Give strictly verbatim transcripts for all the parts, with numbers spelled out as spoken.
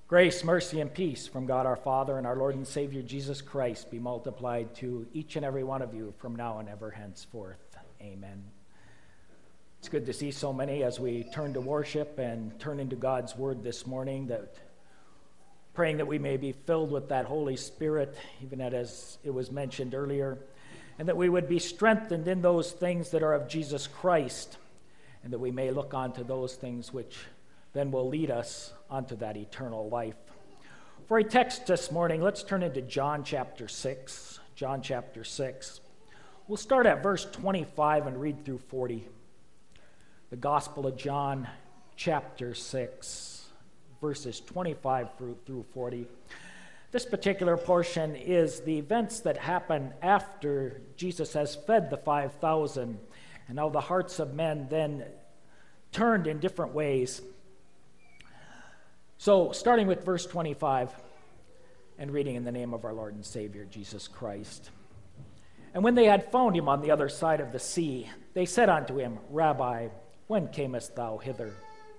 Grace, mercy, and peace from God our Father and our Lord and Savior Jesus Christ be multiplied to each and every one of you from now and ever henceforth. Amen. It's good to see so many as we turn to worship and turn into God's Word this morning, that praying that we may be filled with that Holy Spirit, even as it was mentioned earlier, and that we would be strengthened in those things that are of Jesus Christ, and that we may look onto those things which then will lead us onto that eternal life. For a text this morning, let's turn into John chapter six. John chapter six. We'll start at verse twenty-five and read through forty. The Gospel of John chapter six, verses twenty-five through forty. This particular portion is the events that happen after Jesus has fed the five thousand, and how the hearts of men then turned in different ways. So, starting with verse twenty-five, and reading in the name of our Lord and Savior, Jesus Christ. And when they had found him on the other side of the sea, they said unto him, Rabbi, when camest thou hither?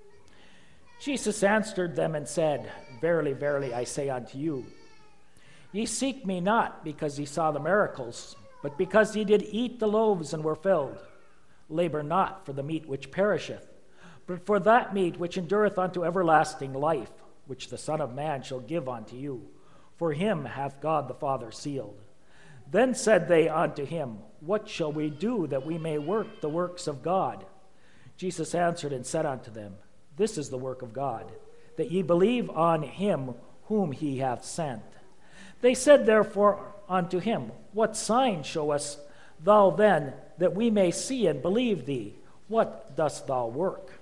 Jesus answered them and said, Verily, verily, I say unto you, ye seek me not because ye saw the miracles, but because ye did eat the loaves and were filled. Labor not for the meat which perisheth, but for that meat which endureth unto everlasting life, which the Son of Man shall give unto you. For him hath God the Father sealed. Then said they unto him, What shall we do that we may work the works of God? Jesus answered and said unto them, This is the work of God, that ye believe on him whom he hath sent. They said therefore unto him, What sign showest thou then, that we may see and believe thee? What dost thou work?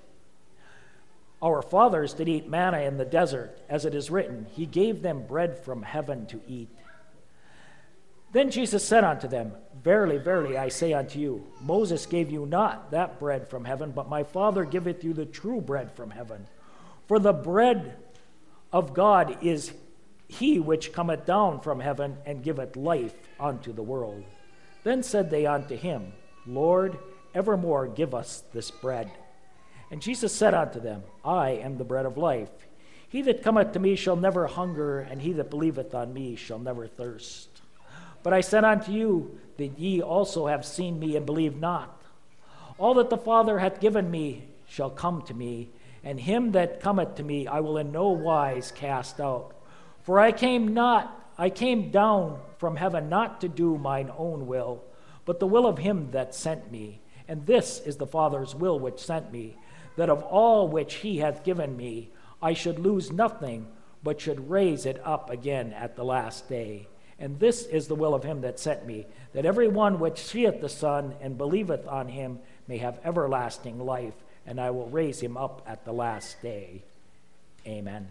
Our fathers did eat manna in the desert, as it is written, He gave them bread from heaven to eat. Then Jesus said unto them, Verily, verily, I say unto you, Moses gave you not that bread from heaven, but my Father giveth you the true bread from heaven. For the bread of God is he which cometh down from heaven, and giveth life unto the world. Then said they unto him, Lord, evermore give us this bread. And Jesus said unto them, I am the bread of life. He that cometh to me shall never hunger, and he that believeth on me shall never thirst. But I said unto you that ye also have seen me and believe not. All that the Father hath given me shall come to me, and him that cometh to me I will in no wise cast out. For I came not, I came down from heaven not to do mine own will, but the will of him that sent me. And this is the Father's will which sent me, that of all which he hath given me, I should lose nothing, but should raise it up again at the last day. And this is the will of him that sent me, that every one which seeth the Son and believeth on him may have everlasting life, and I will raise him up at the last day. Amen.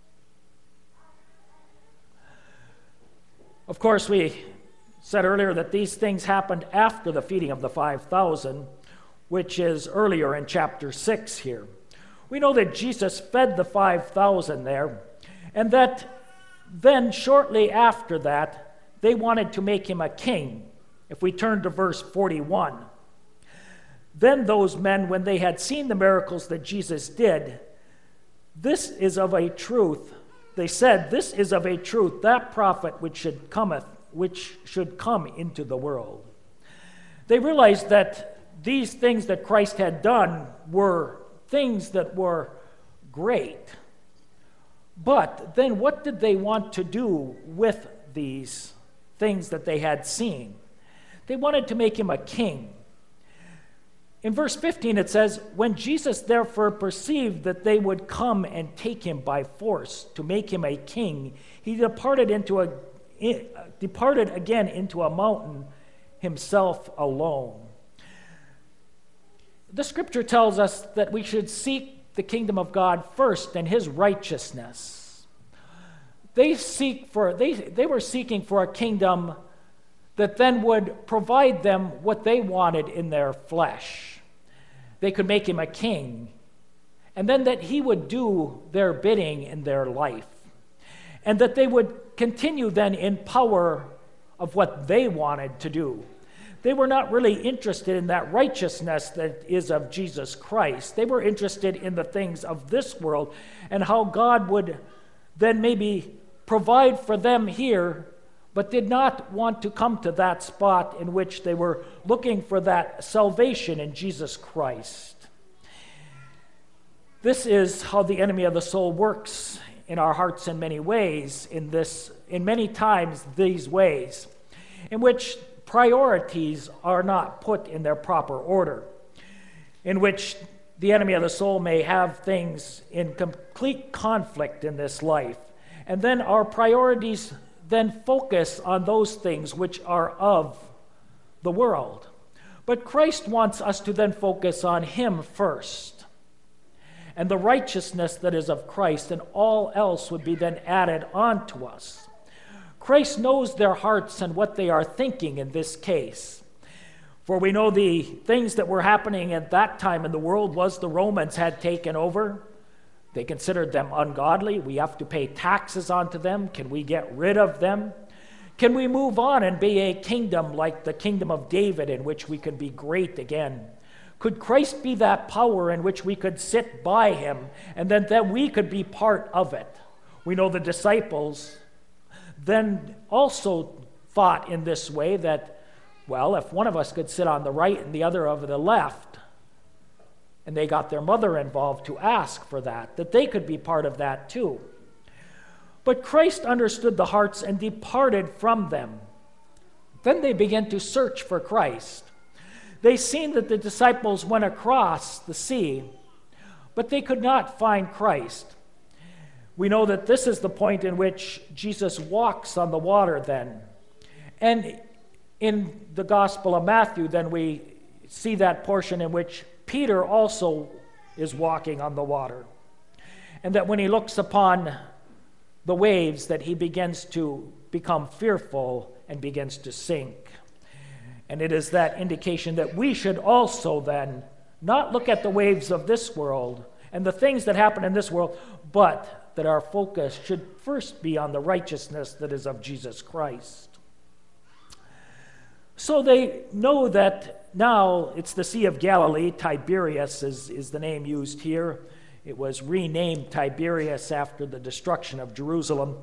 Of course, we said earlier that these things happened after the feeding of the five thousand, which is earlier in chapter six here. We know that Jesus fed the five thousand there, and that then shortly after that, they wanted to make him a king. If we turn to verse forty-one, then those men, when they had seen the miracles that Jesus did, this is of a truth, they said, this is of a truth, that prophet which should cometh, which should come into the world. They realized that these things that Christ had done were things that were great. But then what did they want to do with these things that they had seen? They wanted to make him a king. In verse fifteen it says, When Jesus therefore perceived that they would come and take him by force to make him a king, he departed into a departed again into a mountain himself alone. The scripture tells us that we should seek the kingdom of God first and his righteousness. They seek for they, they were seeking for a kingdom that then would provide them what they wanted in their flesh. They could make him a king, and then that he would do their bidding in their life, and that they would continue then in power of what they wanted to do. They were not really interested in that righteousness that is of Jesus Christ. They were interested in the things of this world and how God would then maybe provide for them here, but did not want to come to that spot in which they were looking for that salvation in Jesus Christ. This is how the enemy of the soul works in our hearts in many ways, in this, in many times these ways, in which priorities are not put in their proper order, in which the enemy of the soul may have things in complete conflict in this life, and then our priorities then focus on those things which are of the world. But Christ wants us to then focus on Him first, and the righteousness that is of Christ, and all else would be then added on to us. Christ knows their hearts and what they are thinking in this case. For we know the things that were happening at that time in the world was the Romans had taken over. They considered them ungodly. We have to pay taxes onto them. Can we get rid of them? Can we move on and be a kingdom like the kingdom of David in which we could be great again? Could Christ be that power in which we could sit by Him and then that we could be part of it? We know the disciples then also thought in this way that, well, if one of us could sit on the right and the other over the left, and they got their mother involved to ask for that, that they could be part of that too. But Christ understood the hearts and departed from them. Then they began to search for Christ. They seen that the disciples went across the sea, but they could not find Christ. We know that this is the point in which Jesus walks on the water then. And in the Gospel of Matthew, then we see that portion in which Peter also is walking on the water. And that when he looks upon the waves, that he begins to become fearful and begins to sink. And it is that indication that we should also then not look at the waves of this world and the things that happen in this world, but that our focus should first be on the righteousness that is of Jesus Christ. So they know that now it's the Sea of Galilee. Tiberias is, is the name used here. It was renamed Tiberias after the destruction of Jerusalem.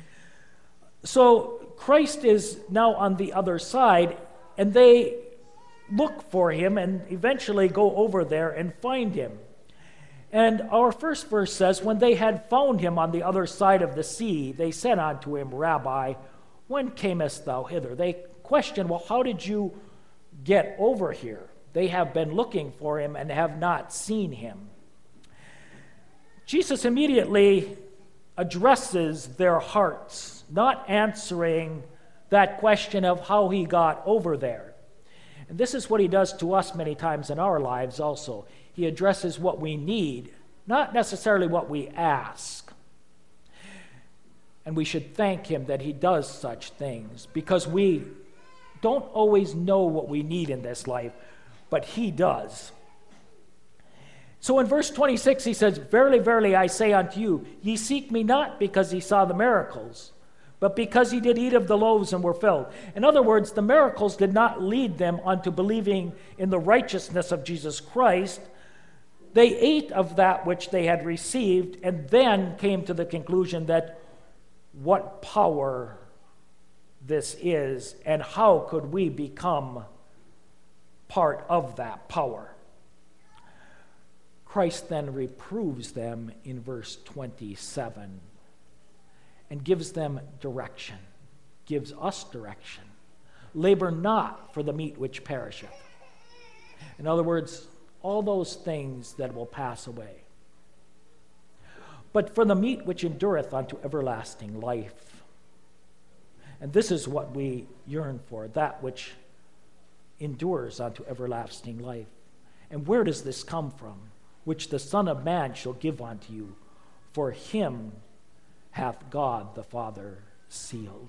So Christ is now on the other side, and they look for Him and eventually go over there and find Him. And our first verse says, when they had found Him on the other side of the sea, they said unto Him, Rabbi, when camest thou hither? They question, well, how did you get over here? They have been looking for Him and have not seen Him. Jesus immediately addresses their hearts, not answering that question of how He got over there. And this is what He does to us many times in our lives also. He addresses what we need, not necessarily what we ask. And we should thank Him that He does such things, because we don't always know what we need in this life, but He does. So in verse twenty-six, He says, Verily, verily, I say unto you, ye seek me not because ye saw the miracles, but because ye did eat of the loaves and were filled. In other words, the miracles did not lead them unto believing in the righteousness of Jesus Christ. They ate of that which they had received and then came to the conclusion that what power this is and how could we become part of that power. Christ then reproves them in verse twenty-seven and gives them direction, gives us direction. Labor not for the meat which perisheth. In other words, all those things that will pass away, but for the meat which endureth unto everlasting life. And this is what we yearn for, that which endures unto everlasting life. And where does this come from? Which the Son of Man shall give unto you, for Him hath God the Father sealed.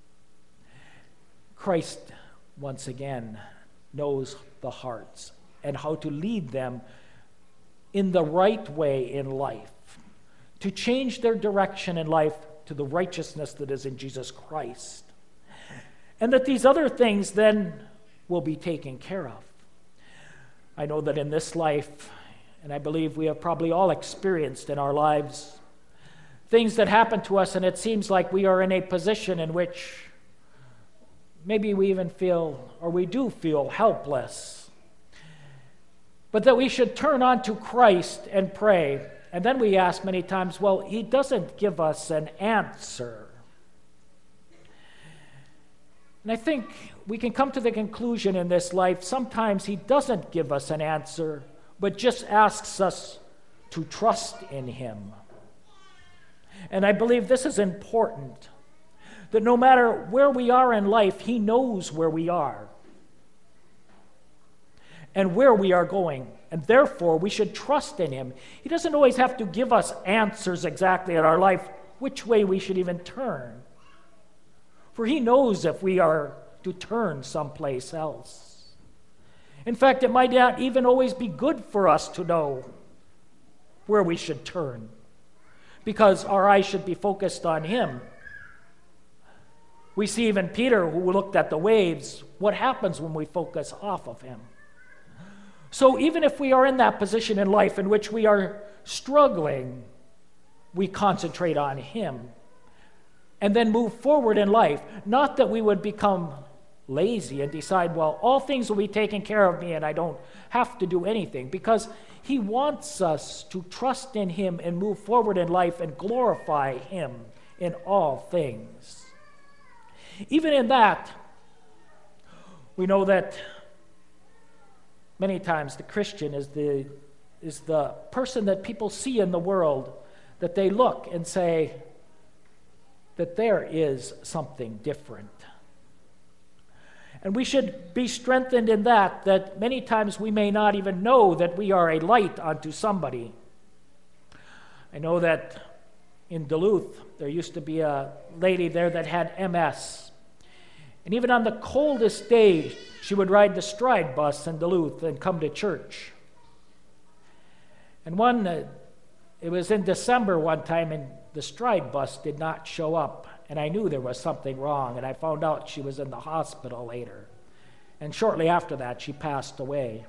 Christ, once again, knows the hearts and how to lead them in the right way in life, to change their direction in life to the righteousness that is in Jesus Christ. And that these other things then will be taken care of. I know that in this life, and I believe we have probably all experienced in our lives, things that happen to us, and it seems like we are in a position in which maybe we even feel, or we do feel, helpless. But that we should turn on to Christ and pray. And then we ask many times, well, he doesn't give us an answer. And I think we can come to the conclusion in this life, sometimes he doesn't give us an answer, but just asks us to trust in him. And I believe this is important, that no matter where we are in life, he knows where we are and where we are going, and therefore we should trust in him. He doesn't always have to give us answers exactly in our life, which way we should even turn. For he knows if we are to turn someplace else. In fact, it might not even always be good for us to know where we should turn, because our eyes should be focused on him. We see even Peter, who looked at the waves, what happens when we focus off of him. So even if we are in that position in life in which we are struggling, we concentrate on him and then move forward in life. Not that we would become lazy and decide, well, all things will be taken care of me and I don't have to do anything, because he wants us to trust in him and move forward in life and glorify him in all things. Even in that, we know that many times the Christian is the, is the person that people see in the world, that they look and say that there is something different. And we should be strengthened in that, that many times we may not even know that we are a light unto somebody. I know that in Duluth, there used to be a lady there that had M S. And even on the coldest days, she would ride the Stride bus in Duluth and come to church. And one, uh, it was in December one time, and the Stride bus did not show up. And I knew there was something wrong, and I found out she was in the hospital later. And shortly after that, she passed away.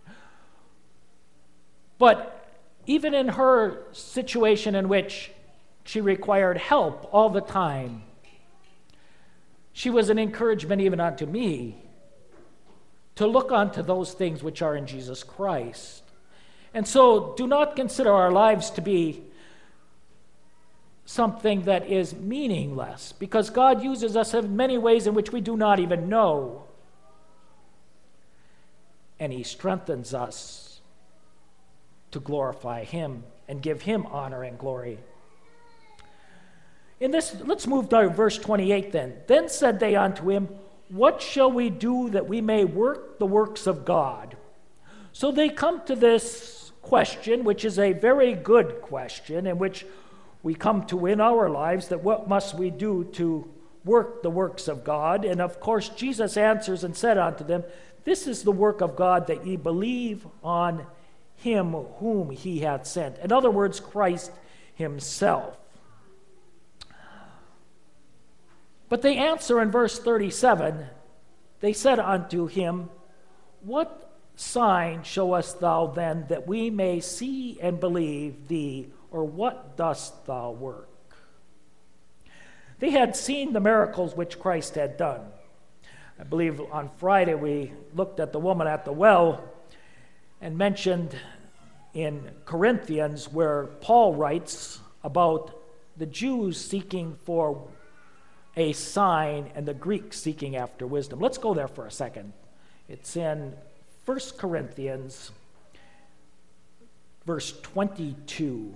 But even in her situation in which she required help all the time, she was an encouragement even unto me to look unto those things which are in Jesus Christ. And so do not consider our lives to be something that is meaningless, because God uses us in many ways in which we do not even know. And he strengthens us to glorify him and give him honor and glory. In this, let's move to verse twenty-eight then. Then said they unto him, what shall we do that we may work the works of God? So they come to this question, which is a very good question, in which we come to in our lives, that what must we do to work the works of God? And of course, Jesus answers and said unto them, this is the work of God, that ye believe on him whom he hath sent. In other words, Christ himself. But they answer in verse thirty-seven, they said unto him, what sign showest thou then, that we may see and believe thee? Or what dost thou work? They had seen the miracles which Christ had done. I believe on Friday we looked at the woman at the well and mentioned in Corinthians where Paul writes about the Jews seeking for a sign and the Greeks seeking after wisdom. Let's go there for a second. It's in First Corinthians, verse twenty-two.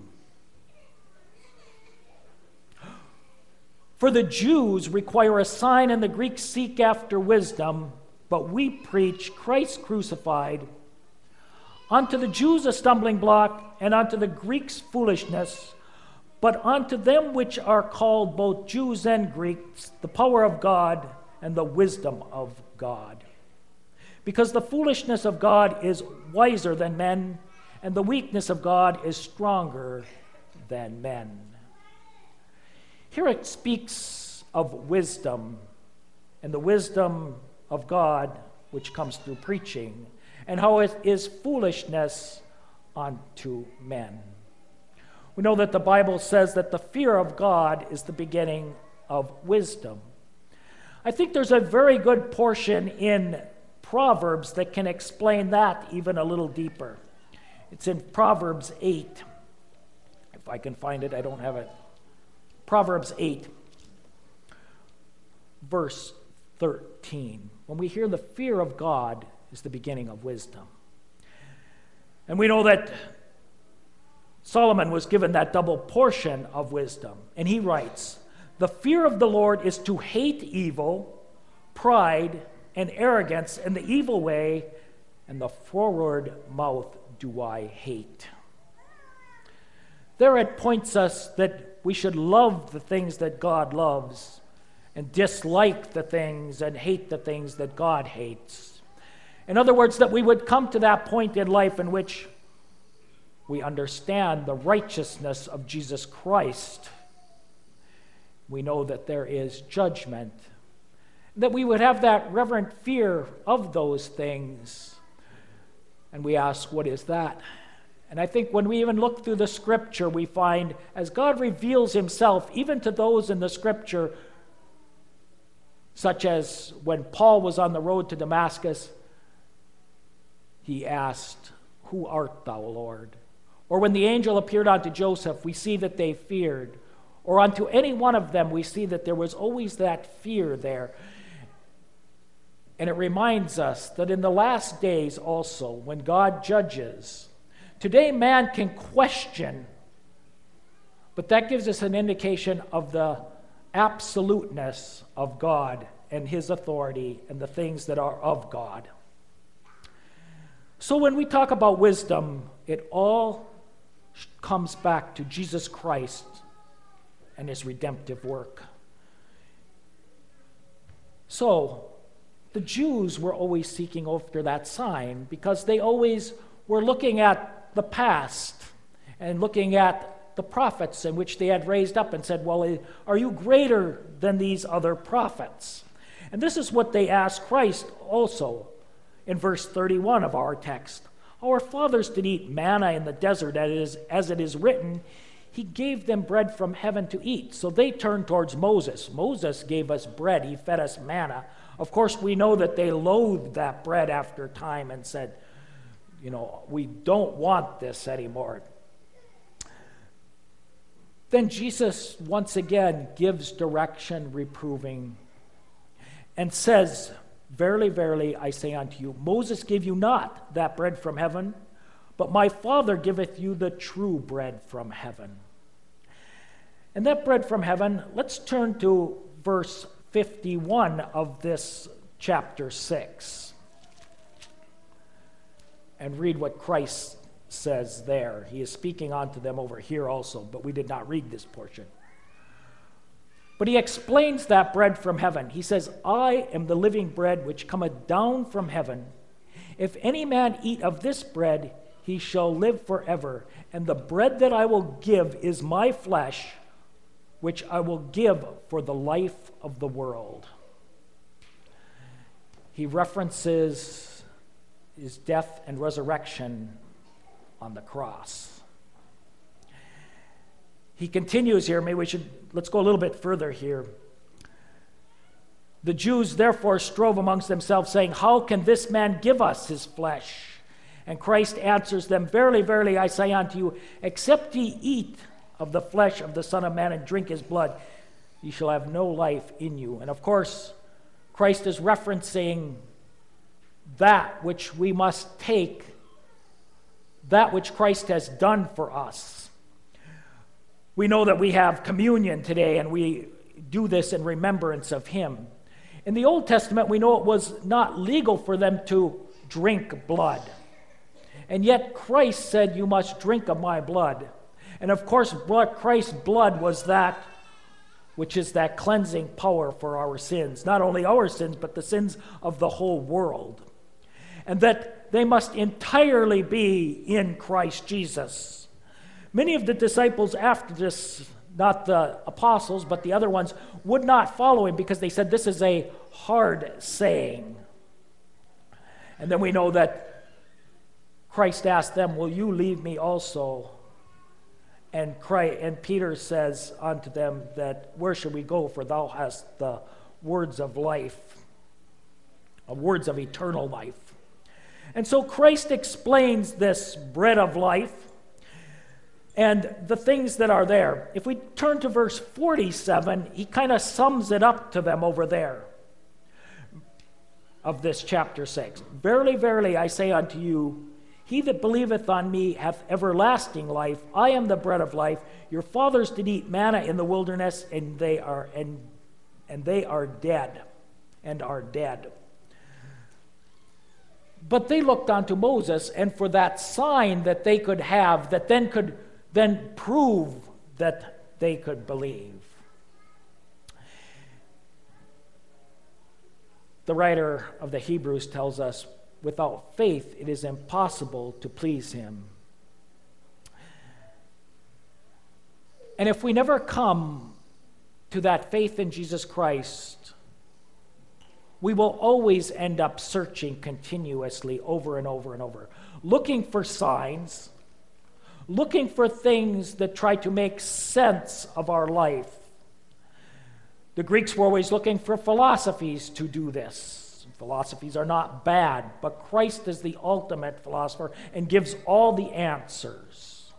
For the Jews require a sign and the Greeks seek after wisdom, but we preach Christ crucified. Unto the Jews a stumbling block, and unto the Greeks foolishness, but unto them which are called both Jews and Greeks, the power of God and the wisdom of God. Because the foolishness of God is wiser than men, and the weakness of God is stronger than men. Here it speaks of wisdom, and the wisdom of God which comes through preaching, and how it is foolishness unto men. We know that the Bible says that the fear of God is the beginning of wisdom. I think there's a very good portion in Proverbs that can explain that even a little deeper. It's in Proverbs eight. If I can find it, I don't have it. Proverbs eight, verse thirteen. When we hear the fear of God is the beginning of wisdom. And we know that Solomon was given that double portion of wisdom. And he writes, "The fear of the Lord is to hate evil, pride, and arrogance, and the evil way, and the forward mouth do I hate." There it points us that we should love the things that God loves and dislike the things and hate the things that God hates. In other words, that we would come to that point in life in which we understand the righteousness of Jesus Christ. We know that there is judgment. That we would have that reverent fear of those things. And we ask, what is that? And I think when we even look through the scripture, we find as God reveals himself, even to those in the scripture, such as when Paul was on the road to Damascus, he asked, "Who art thou, Lord?" Or when the angel appeared unto Joseph, we see that they feared. Or unto any one of them, we see that there was always that fear there. And it reminds us that in the last days also, when God judges, today man can question, but that gives us an indication of the absoluteness of God and his authority and the things that are of God. So when we talk about wisdom, it all comes back to Jesus Christ and his redemptive work. So the Jews were always seeking after that sign because they always were looking at the past and looking at the prophets in which they had raised up and said, well, are you greater than these other prophets? And this is what they asked Christ also in verse thirty-one of our text. Our fathers did eat manna in the desert, as it is, as it is written, he gave them bread from heaven to eat. So they turned towards Moses. Moses gave us bread. He fed us manna. Of course, we know that they loathed that bread after time and said, you know, we don't want this anymore. Then Jesus once again gives direction, reproving, and says, "Verily, verily, I say unto you, Moses gave you not that bread from heaven, but my Father giveth you the true bread from heaven." And that bread from heaven, let's turn to verse fifty-one of this chapter six and read what Christ says there. He is speaking unto them over here also, but we did not read this portion. But he explains that bread from heaven. He says, "I am the living bread which cometh down from heaven. If any man eat of this bread, he shall live forever. And the bread that I will give is my flesh, which I will give for the life of the world." He references his death and resurrection on the cross. He continues here. Maybe we should, let's go a little bit further here. "The Jews therefore strove amongst themselves, saying, How can this man give us his flesh? And Christ answers them, Verily, verily, I say unto you, except ye eat of the flesh of the Son of Man and drink his blood, ye shall have no life in you." And of course, Christ is referencing that which we must take, that which Christ has done for us. We know that we have communion today, and we do this in remembrance of him. In the Old Testament, we know it was not legal for them to drink blood. And yet Christ said, "You must drink of my blood." And of course, Christ's blood was that which is that cleansing power for our sins. Not only our sins, but the sins of the whole world. And that they must entirely be in Christ Jesus. Many of the disciples after this, not the apostles, but the other ones, would not follow him because they said this is a hard saying. And then we know that Christ asked them, "Will you leave me also?" And Christ, and Peter says unto them that, where shall we go? For thou hast the words of life, the words of eternal life. And so Christ explains this bread of life and the things that are there. If we turn to verse forty-seven, he kind of sums it up to them over there of this chapter six. Verily, verily, I say unto you, he that believeth on me hath everlasting life. I am the bread of life. Your fathers did eat manna in the wilderness, and they are and and they are dead, and are dead. But they looked unto Moses, and for that sign that they could have, that then could then prove that they could believe. The writer of the Hebrews tells us, without faith it is impossible to please him. And if we never come to that faith in Jesus Christ, we will always end up searching continuously over and over and over, looking for signs, looking for things that try to make sense of our life. The Greeks were always looking for philosophies to do this. Philosophies are not bad, but Christ is the ultimate philosopher and gives all the answers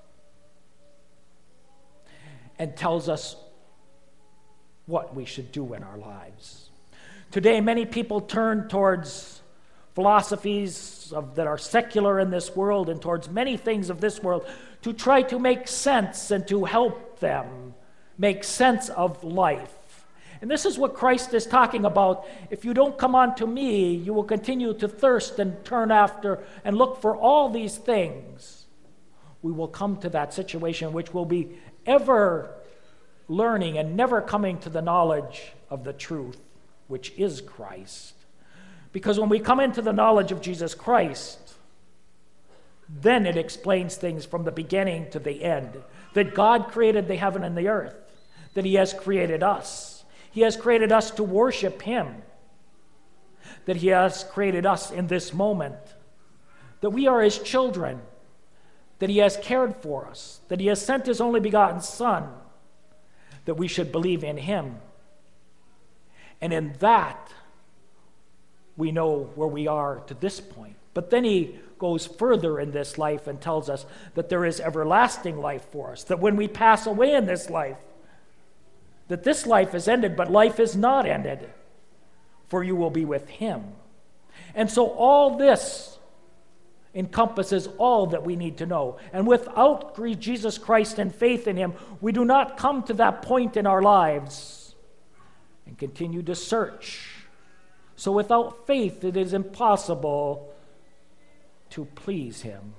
and tells us what we should do in our lives. Today, many people turn towards philosophies of, that are secular in this world and towards many things of this world to try to make sense and to help them make sense of life. And this is what Christ is talking about. If you don't come unto me, you will continue to thirst and turn after and look for all these things. We will come to that situation which will be ever learning and never coming to the knowledge of the truth, which is Christ. Because when we come into the knowledge of Jesus Christ, then it explains things from the beginning to the end. That God created the heaven and the earth. That he has created us. He has created us to worship him. That he has created us in this moment. That we are his children. That he has cared for us. That he has sent his only begotten Son. That we should believe in him. And in that, we know where we are to this point. But then he goes further in this life and tells us that there is everlasting life for us. That when we pass away in this life, that this life is ended, but life is not ended, for you will be with him. And so all this encompasses all that we need to know. And without Jesus Christ and faith in him, we do not come to that point in our lives and continue to search. So without faith, it is impossible to please him.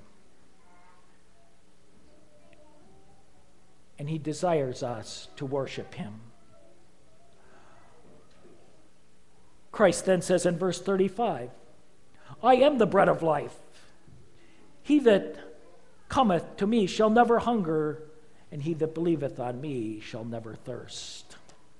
And he desires us to worship him. Christ then says in verse thirty-five, I am the bread of life. He that cometh to me shall never hunger, and he that believeth on me shall never thirst.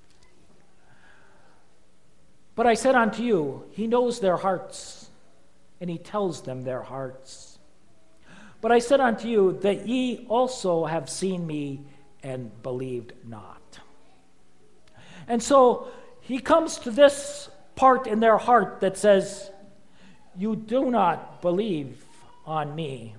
But I said unto you, he knows their hearts, and he tells them their hearts. But I said unto you that ye also have seen me and believed not. And so he comes to this part in their heart that says, you do not believe on me.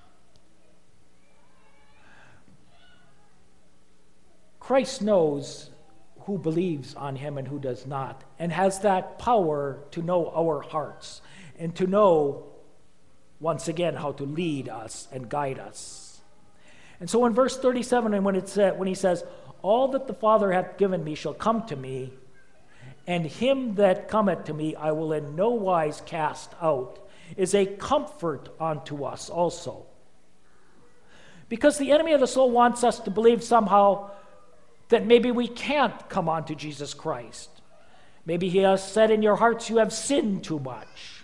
Christ knows who believes on him and who does not, and has that power to know our hearts and to know, once again, how to lead us and guide us. And so in verse thirty-seven, and when it said, when he says, all that the Father hath given me shall come to me, and him that cometh to me I will in no wise cast out, is a comfort unto us also. Because the enemy of the soul wants us to believe somehow that maybe we can't come on to Jesus Christ. Maybe he has said in your hearts you have sinned too much.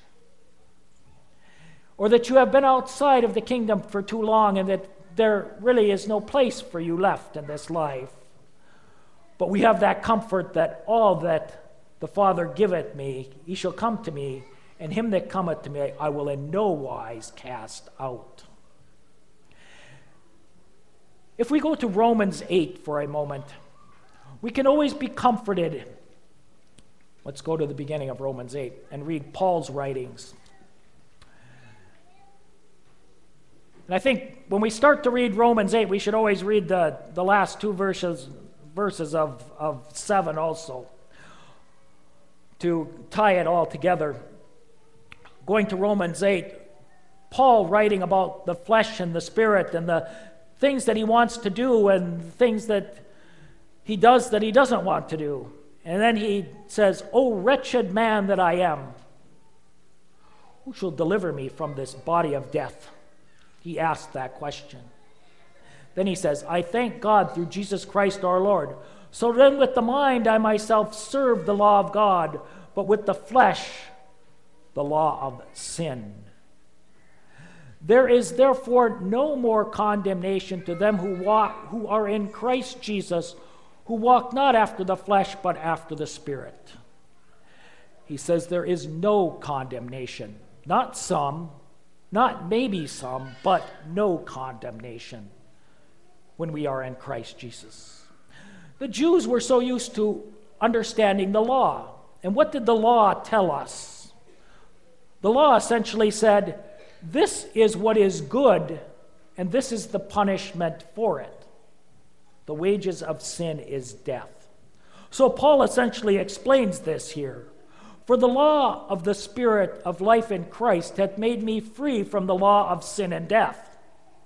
Or that you have been outside of the kingdom for too long and that there really is no place for you left in this life. But we have that comfort that all that the Father giveth me, he shall come to me, and him that cometh to me I will in no wise cast out. If we go to Romans eight for a moment, we can always be comforted. Let's go to the beginning of Romans eight and read Paul's writings. And I think when we start to read Romans eight, we should always read the, the last two verses, verses of, of seven also, to tie it all together. Going to Romans eight, Paul writing about the flesh and the spirit and the things that he wants to do and things that he does that he doesn't want to do. And then he says, "O wretched man that I am, who shall deliver me from this body of death?" He asked that question. Then he says, "I thank God through Jesus Christ our Lord. So then with the mind I myself serve the law of God, but with the flesh the law of sin. There is therefore no more condemnation to them who walk, who are in Christ Jesus, who walk not after the flesh, but after the Spirit." He says there is no condemnation. Not some, not maybe some, but no condemnation when we are in Christ Jesus. The Jews were so used to understanding the law. And what did the law tell us? The law essentially said, this is what is good, and this is the punishment for it. The wages of sin is death. So Paul essentially explains this here. "For the law of the Spirit of life in Christ hath made me free from the law of sin and death."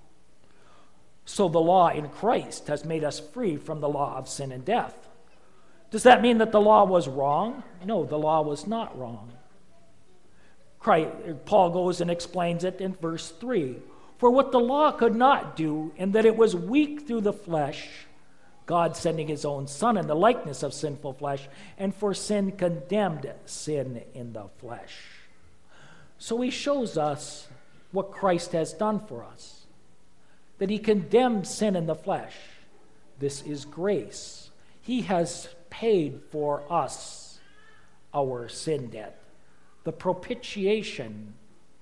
So the law in Christ has made us free from the law of sin and death. Does that mean that the law was wrong? No, the law was not wrong. Christ, Paul goes and explains it in verse three. "For what the law could not do, in that it was weak through the flesh, God sending his own Son in the likeness of sinful flesh, and for sin condemned sin in the flesh." So he shows us what Christ has done for us, that he condemned sin in the flesh. This is grace. He has paid for us our sin debt, the propitiation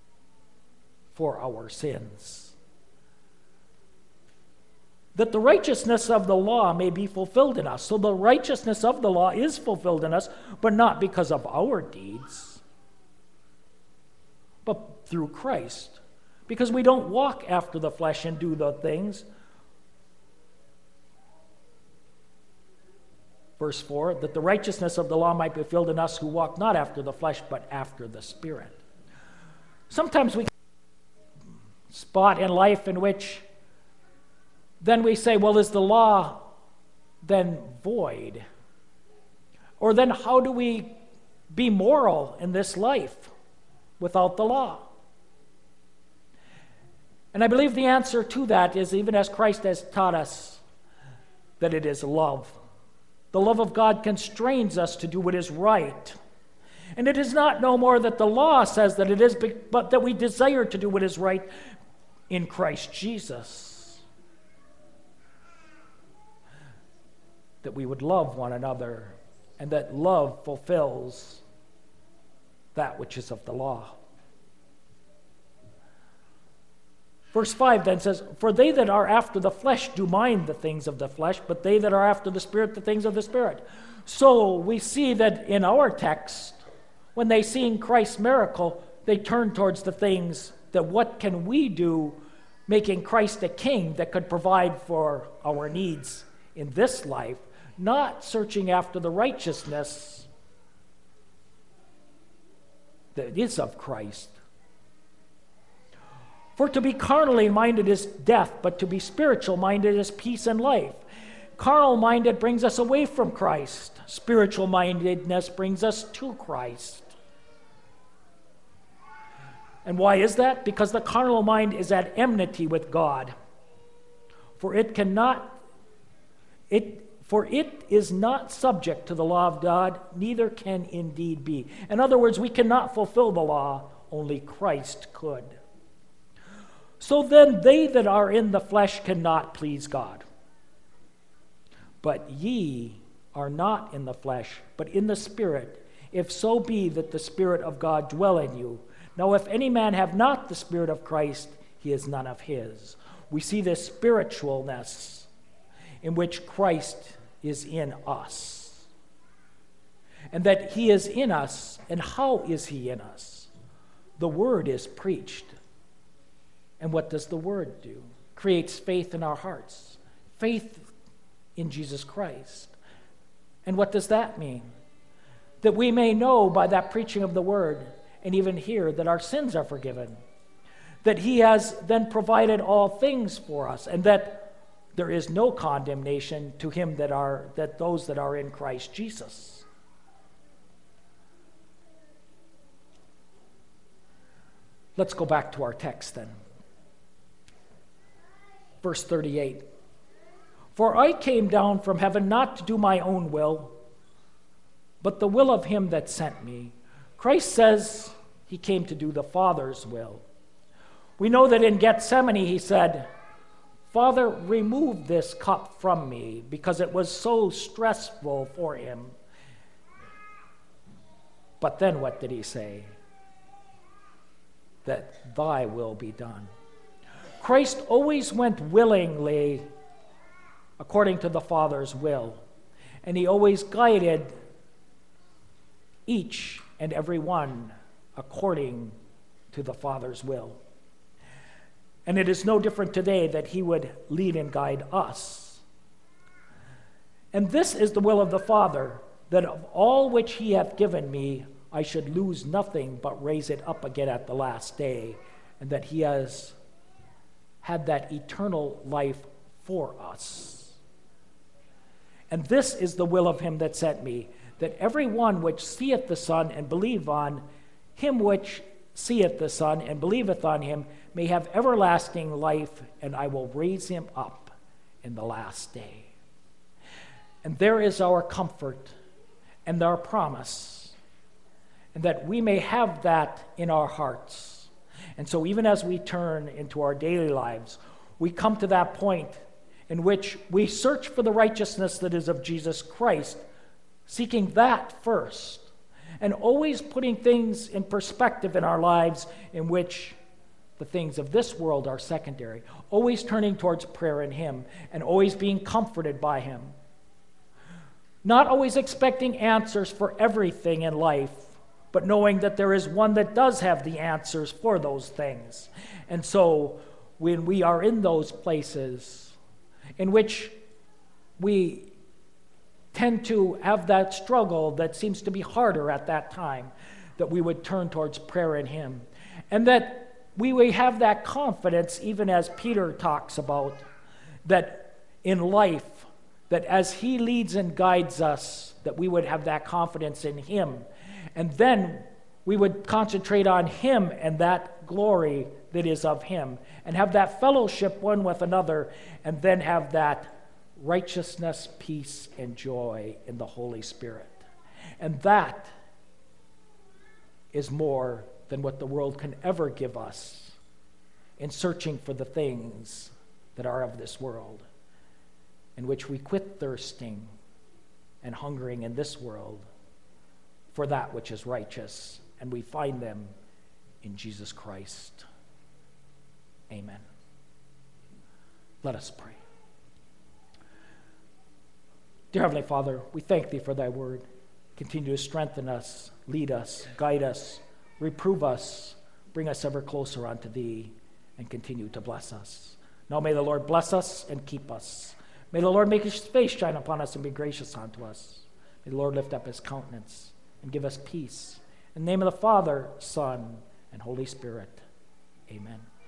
for our sins, that the righteousness of the law may be fulfilled in us. So the righteousness of the law is fulfilled in us, but not because of our deeds, but through Christ. Because we don't walk after the flesh and do the things. Verse four, that the righteousness of the law might be fulfilled in us who walk not after the flesh, but after the Spirit. Sometimes we spot in life in which then we say, well, is the law then void? Or then how do we be moral in this life without the law? And I believe the answer to that is, even as Christ has taught us, that it is love. The love of God constrains us to do what is right. And it is not no more that the law says that it is, but that we desire to do what is right in Christ Jesus. That we would love one another, and that love fulfills that which is of the law. Verse five then says, "For they that are after the flesh do mind the things of the flesh, but they that are after the Spirit, the things of the Spirit." So we see that in our text, when they see Christ's miracle, they turn towards the things that what can we do, making Christ a king that could provide for our needs in this life, not searching after the righteousness that is of Christ. "For to be carnally minded is death, but to be spiritual minded is peace and life." Carnal minded brings us away from Christ. Spiritual mindedness brings us to Christ. And why is that? Because the carnal mind is at enmity with God. For it cannot, it for it is not subject to the law of God, neither can indeed be. In other words, we cannot fulfill the law, only Christ could. "So then they that are in the flesh cannot please God. But ye are not in the flesh, but in the Spirit, if so be that the Spirit of God dwell in you. Now if any man have not the Spirit of Christ, he is none of his." we see this spiritualness in which Christ is in us. And that he is in us. And how is he in us? The word is preached. And what does the word do? Creates faith in our hearts. Faith in Jesus Christ. And what does that mean? That we may know by that preaching of the word and even hear that our sins are forgiven. That he has then provided all things for us, and that there is no condemnation to him that are that those that are in Christ Jesus. Let's go back to our text then. Verse thirty-eight. For I came down from heaven not to do my own will, but the will of him that sent me. Christ says he came to do the Father's will. We know that in Gethsemane he said, Father, remove this cup from me, because it was so stressful for him. But then what did he say? That thy will be done. Christ always went willingly according to the Father's will, and he always guided each and every one according to the Father's will. And it is no different today that he would lead and guide us. And this is the will of the Father, that of all which he hath given me, I should lose nothing, but raise it up again at the last day, and that he has had that eternal life for us. And this is the will of him that sent me, that every one which seeth the Son and believe on him which seeth the Son and believeth on him may have everlasting life, and I will raise him up in the last day. And there is our comfort and our promise, and that we may have that in our hearts. And so even as we turn into our daily lives, we come to that point in which we search for the righteousness that is of Jesus Christ, seeking that first, and always putting things in perspective in our lives in which the things of this world are secondary, always turning towards prayer in him, and always being comforted by him. Not always expecting answers for everything in life, but knowing that there is one that does have the answers for those things. And so when we are in those places in which we tend to have that struggle that seems to be harder at that time, that we would turn towards prayer in him. And that we would have that confidence, even as Peter talks about, that in life, that as he leads and guides us, that we would have that confidence in him. And then we would concentrate on him and that glory that is of him, and have that fellowship one with another, and then have that righteousness, peace, and joy in the Holy Spirit. And that is more than what the world can ever give us in searching for the things that are of this world, in which we quit thirsting and hungering in this world for that which is righteous, and we find them in Jesus Christ. Amen. Let us pray. Dear Heavenly Father, we thank thee for thy word. Continue to strengthen us, lead us, guide us, reprove us, bring us ever closer unto thee, and continue to bless us. Now may the Lord bless us and keep us. May the Lord make his face shine upon us and be gracious unto us. May the Lord lift up his countenance and give us peace. In the name of the Father, Son, and Holy Spirit. Amen.